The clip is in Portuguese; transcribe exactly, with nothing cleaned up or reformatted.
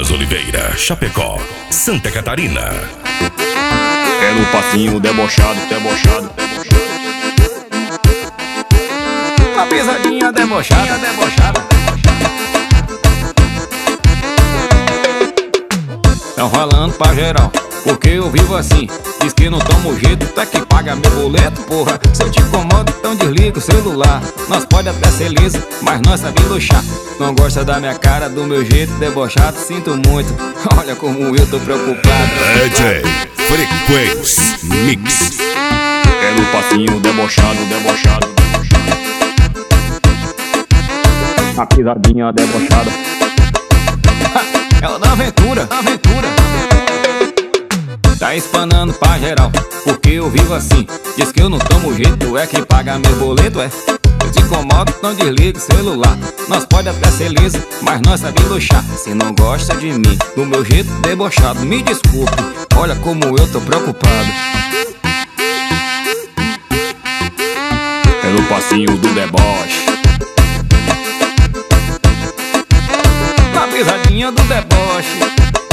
Lucas Oliveira, Chapecó, Santa Catarina. É no passinho debochado, debochado, debochado. Uma pisadinha debochada, debochada. Tão rolando pra geral, porque eu vivo assim. Diz que não tomo jeito, até que paga meu boleto, porra. Se eu te incomodo, então desliga o celular. Nós pode até ser liso, mas nós sabemos luxar. Não gosta da minha cara, do meu jeito debochado, sinto muito. Olha como eu tô preocupado. D J Frequência Mix. É no passinho debochado, debochado, debochado. Uma pisadinha debochada. É o da aventura, aventura. Tá espanando pra geral, porque eu vivo assim. Diz que eu não tomo jeito, é quem paga meu boleto, é. Eu te incomodo, não desliga o celular. Nós pode até ser liso, mas nós sabemos luxar. Se não gosta de mim, do meu jeito debochado, me desculpe, olha como eu tô preocupado. É no passinho do deboche. Na pisadinha do deboche.